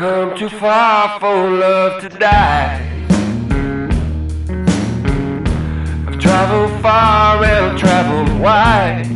come too far for love to die. I've traveled far and I've traveled wide.